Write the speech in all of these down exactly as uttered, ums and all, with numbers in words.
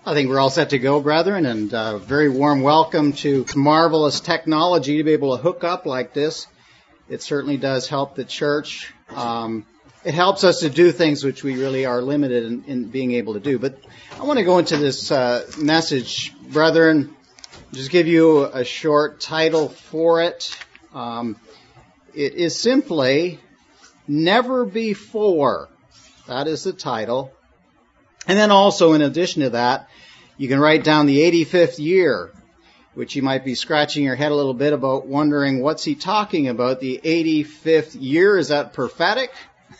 I think we're all set to go, brethren, and uh, very warm welcome to marvelous technology to be able to hook up like this. It certainly does help the church. Um, it helps us to do things which we really are limited in, in being able to do. But I want to go into this uh, message, brethren, just give you a short title for it. Um, it is simply Never Before. That is the title. And then also, in addition to that, you can write down the eighty-fifth year, which you might be scratching your head a little bit about, wondering, what's he talking about? The eighty-fifth year, is that prophetic?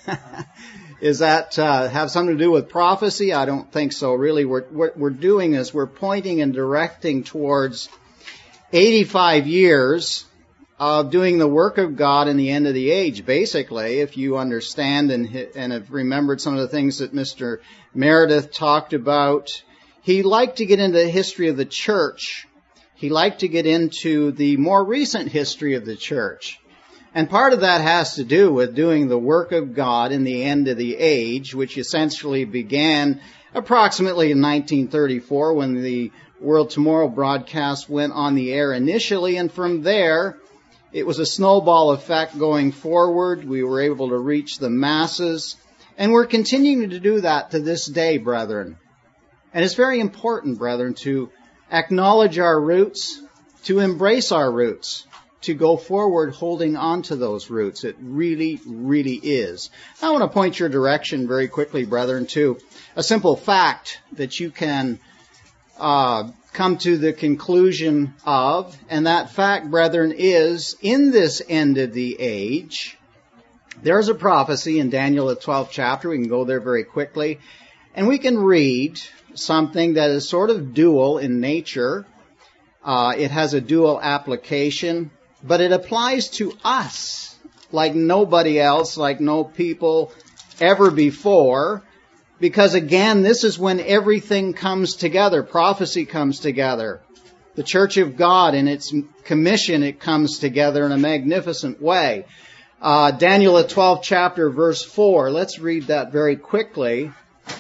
Is that uh, have something to do with prophecy? I don't think so, really. We're, what we're doing is we're pointing and directing towards eighty-five years of doing the work of God in the end of the age. Basically, if you understand and, and have remembered some of the things that Mister Meredith talked about, he liked to get into the history of the church. He liked to get into the more recent history of the church. And part of that has to do with doing the work of God in the end of the age, which essentially began approximately in nineteen thirty-four when the World Tomorrow broadcast went on the air initially. And from there, it was a snowball effect going forward. We were able to reach the masses. And we're continuing to do that to this day, brethren. And it's very important, brethren, to acknowledge our roots, to embrace our roots, to go forward holding on to those roots. It really, really is. I want to point your direction very quickly, brethren, to a simple fact that you can uh, come to the conclusion of. And that fact, brethren, is in this end of the age, there's a prophecy in Daniel, the twelfth chapter. We can go there very quickly. And we can read something that is sort of dual in nature. Uh, it has a dual application, but it applies to us like nobody else, like no people ever before. Because again, this is when everything comes together. Prophecy comes together. The Church of God in its commission, it comes together in a magnificent way. Uh, Daniel, the twelfth chapter, verse four. Let's read that very quickly.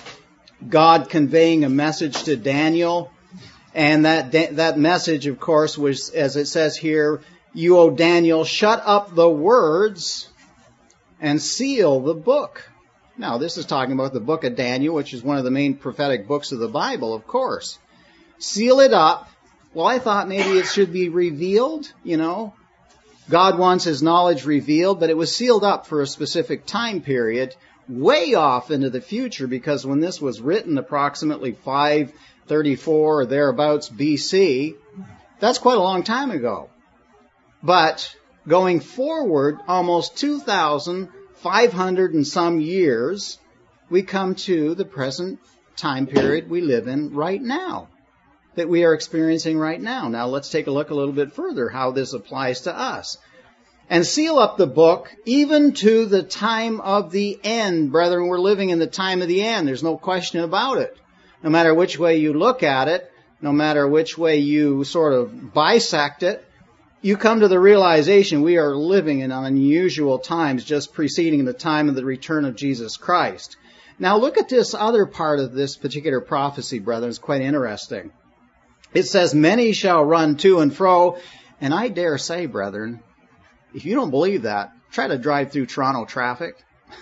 God conveying a message to Daniel. And that that message, of course, was, as it says here, you, O Daniel, shut up the words and seal the book. Now, this is talking about the book of Daniel, which is one of the main prophetic books of the Bible, of course. Seal it up. Well, I thought maybe it should be revealed, you know. God wants His knowledge revealed, but it was sealed up for a specific time period, way off into the future, because when this was written, approximately five thirty-four or thereabouts B C, that's quite a long time ago. But going forward, almost two thousand five hundred and some years, we come to the present time period we live in right now, that we are experiencing right now. Now let's take a look a little bit further how this applies to us. And seal up the book even to the time of the end. Brethren, we're living in the time of the end. There's no question about it. No matter which way you look at it, no matter which way you sort of bisect it, you come to the realization we are living in unusual times just preceding the time of the return of Jesus Christ. Now look at this other part of this particular prophecy, brethren. It's quite interesting. It says, many shall run to and fro. And I dare say, brethren, if you don't believe that, try to drive through Toronto traffic.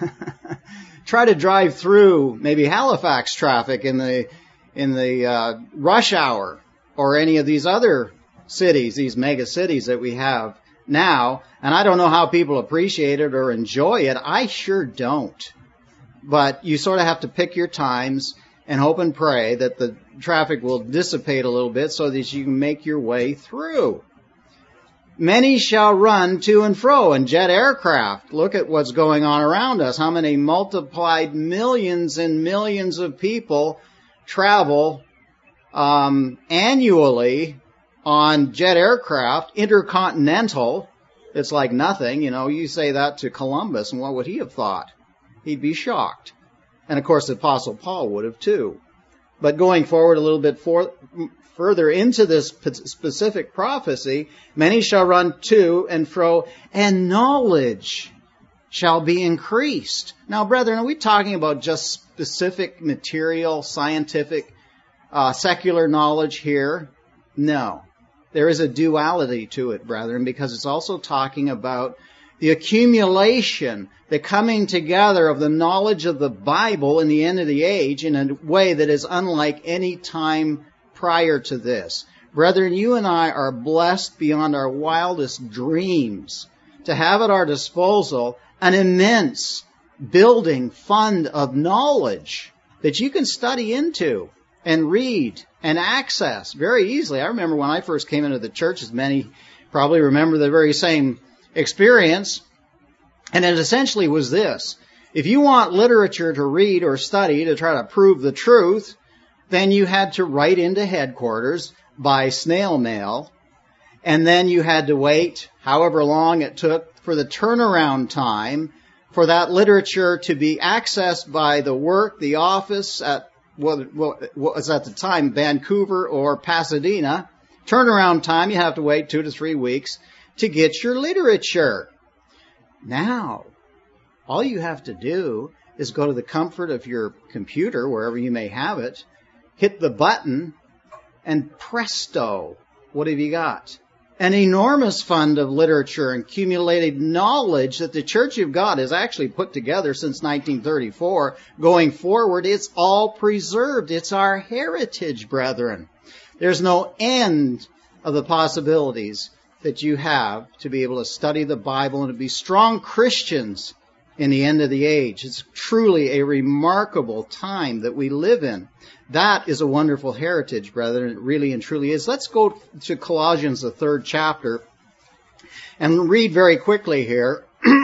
Try to drive through maybe Halifax traffic in the in the uh, rush hour, or any of these other cities, these mega cities that we have now. And I don't know how people appreciate it or enjoy it. I sure don't. But you sort of have to pick your times and hope and pray that the traffic will dissipate a little bit so that you can make your way through. Many shall run to and fro, and jet aircraft. Look at what's going on around us. How many multiplied millions and millions of people travel um, annually on jet aircraft, intercontinental. It's like nothing. You know, you say that to Columbus, and what would he have thought? He'd be shocked. And of course, the Apostle Paul would have too. But going forward a little bit for, further into this specific prophecy, many shall run to and fro, and knowledge shall be increased. Now, brethren, are we talking about just specific material, scientific uh, secular knowledge here. No. There is a duality to it, brethren, because it's also talking about the accumulation, the coming together of the knowledge of the Bible in the end of the age in a way that is unlike any time prior to this. Brethren, you and I are blessed beyond our wildest dreams to have at our disposal an immense building fund of knowledge that you can study into and read and access very easily. I remember when I first came into the church, as many probably remember the very same experience, and it essentially was this. If you want literature to read or study to try to prove the truth, then you had to write into headquarters by snail mail, and then you had to wait however long it took for the turnaround time for that literature to be accessed by the work, the office at what was at the time Vancouver or Pasadena. Turnaround time, you have to wait two to three weeks to get your literature. Now, all you have to do is go to the comfort of your computer, wherever you may have it, hit the button, and presto, what have you got? An enormous fund of literature and accumulated knowledge that the Church of God has actually put together since nineteen thirty-four. Going forward, it's all preserved. It's our heritage, brethren. There's no end of the possibilities that you have to be able to study the Bible and to be strong Christians in the end of the age. It's truly a remarkable time that we live in. That is a wonderful heritage, brethren. It really and truly is. Let's go to Colossians, the third chapter, and read very quickly here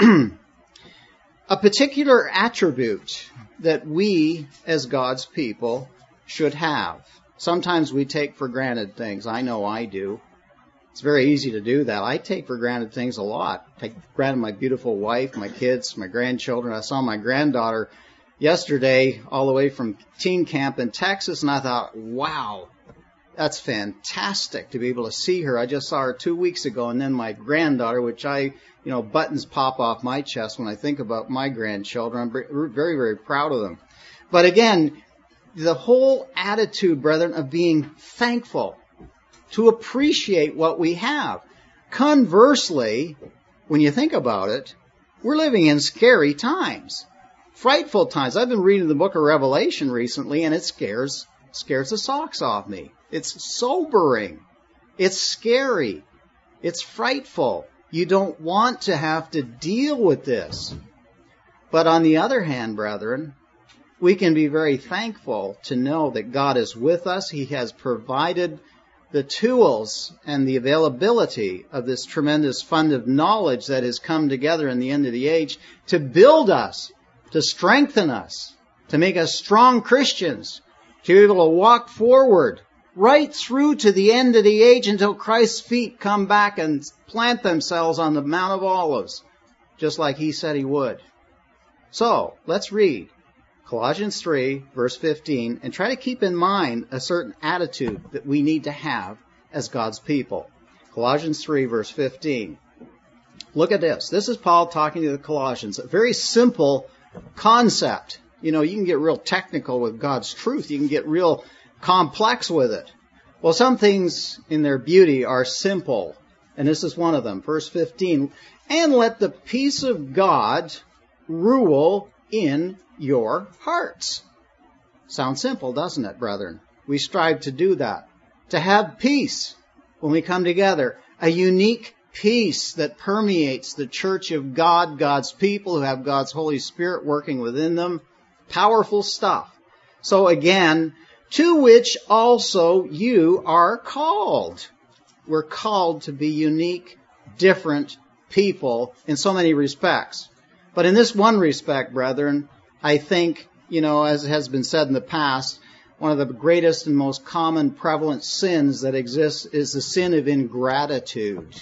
a particular attribute that we as God's people should have. Sometimes we take for granted things. I know I do. It's very easy to do that. I take for granted things a lot. I take for granted my beautiful wife, my kids, my grandchildren. I saw my granddaughter yesterday all the way from teen camp in Texas, and I thought, wow, that's fantastic to be able to see her. I just saw her two weeks ago, and then my granddaughter, which I, you know, buttons pop off my chest when I think about my grandchildren. I'm very, very proud of them. But again, the whole attitude, brethren, of being thankful, to appreciate what we have. Conversely, when you think about it, we're living in scary times, frightful times. I've been reading the book of Revelation recently, and it scares scares the socks off me. It's sobering. It's scary. It's frightful. You don't want to have to deal with this. But on the other hand, brethren, we can be very thankful to know that God is with us. He has provided the tools and the availability of this tremendous fund of knowledge that has come together in the end of the age to build us, to strengthen us, to make us strong Christians, to be able to walk forward right through to the end of the age until Christ's feet come back and plant themselves on the Mount of Olives, just like He said He would. So, let's read Colossians three, verse fifteen, and try to keep in mind a certain attitude that we need to have as God's people. Colossians three, verse fifteen. Look at this. This is Paul talking to the Colossians. A very simple concept. You know, you can get real technical with God's truth. You can get real complex with it. Well, some things in their beauty are simple, and this is one of them. Verse fifteen, and let the peace of God rule in your hearts. Sounds simple, doesn't it, brethren? We strive to do that. To have peace when we come together. A unique peace that permeates the church of God, God's people who have God's Holy Spirit working within them. Powerful stuff. So again, to which also you are called. We're called to be unique, different people in so many respects. But in this one respect, brethren, I think, you know, as has been said in the past, one of the greatest and most common prevalent sins that exists is the sin of ingratitude.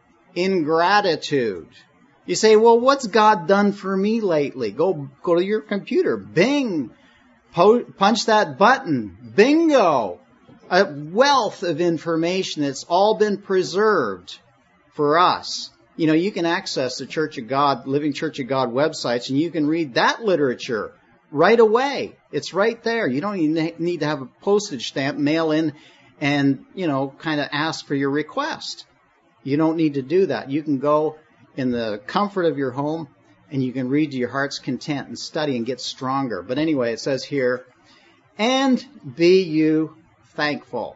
Ingratitude. You say, well, what's God done for me lately? Go, go to your computer. Bing. Po- punch that button. Bingo. A wealth of information that's all been preserved for us. You know, you can access the Church of God, Living Church of God websites, and you can read that literature right away. It's right there. You don't even need to have a postage stamp, mail in, and, you know, kind of ask for your request. You don't need to do that. You can go in the comfort of your home, and you can read to your heart's content and study and get stronger. But anyway, it says here, and be you thankful.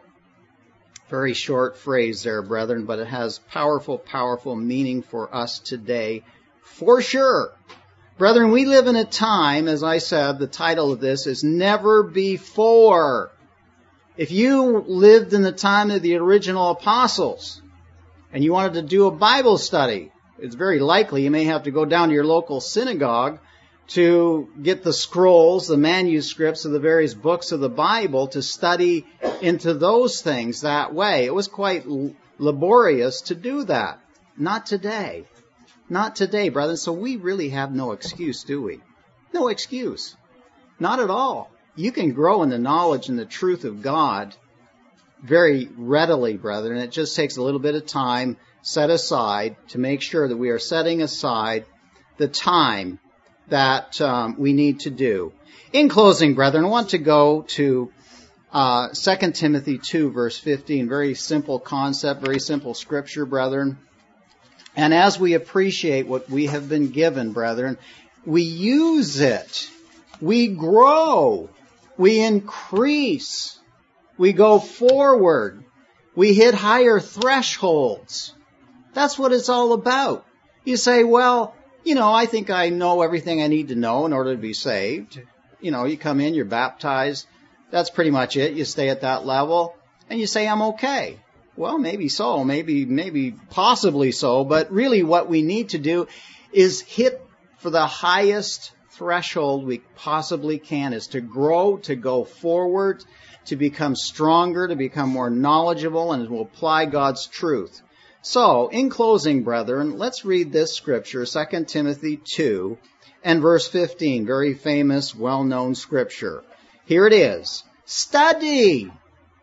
Very short phrase there, brethren, but it has powerful, powerful meaning for us today, for sure. Brethren, we live in a time, as I said, the title of this is Never Before. If you lived in the time of the original apostles, and you wanted to do a Bible study, it's very likely you may have to go down to your local synagogue to get the scrolls, the manuscripts of the various books of the Bible to study into those things that way. It was quite laborious to do that. Not today. Not today, brethren. So we really have no excuse, do we? No excuse. Not at all. You can grow in the knowledge and the truth of God very readily, brethren. It just takes a little bit of time set aside to make sure that we are setting aside the time that um, we need to do. In closing, brethren, I want to go to uh, Second Timothy two, verse fifteen. Very simple concept, very simple scripture, brethren. And as we appreciate what we have been given, brethren, we use it. We grow. We increase. We go forward. We hit higher thresholds. That's what it's all about. You say, well, you know, I think I know everything I need to know in order to be saved. You know, you come in, you're baptized. That's pretty much it. You stay at that level, and you say, I'm okay. Well, maybe so, maybe, maybe possibly so, but really what we need to do is hit for the highest threshold we possibly can, is to grow, to go forward, to become stronger, to become more knowledgeable, and to apply God's truth. So, in closing, brethren, let's read this scripture, Second Timothy two, and verse fifteen, very famous, well-known scripture. Here it is. Study!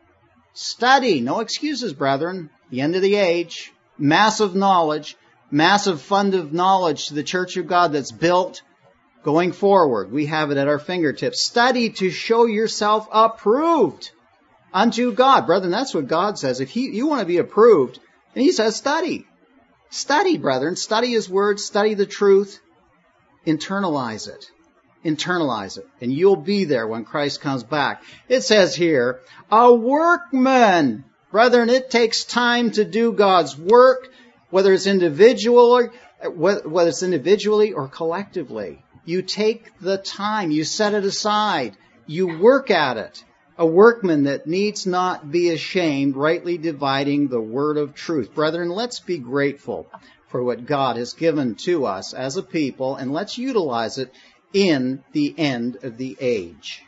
Study! No excuses, brethren. The end of the age. Massive knowledge. Massive fund of knowledge to the church of God that's built going forward. We have it at our fingertips. Study to show yourself approved unto God. Brethren, that's what God says. If he, you want to be approved, and he says, study. Study, brethren. Study his word. Study the truth. Internalize it. Internalize it. And you'll be there when Christ comes back. It says here, a workman. Brethren, it takes time to do God's work, whether it's individual or, whether it's individually or collectively. You take the time. You set it aside. You work at it. A workman that needs not be ashamed, rightly dividing the word of truth. Brethren, let's be grateful for what God has given to us as a people, and let's utilize it in the end of the age.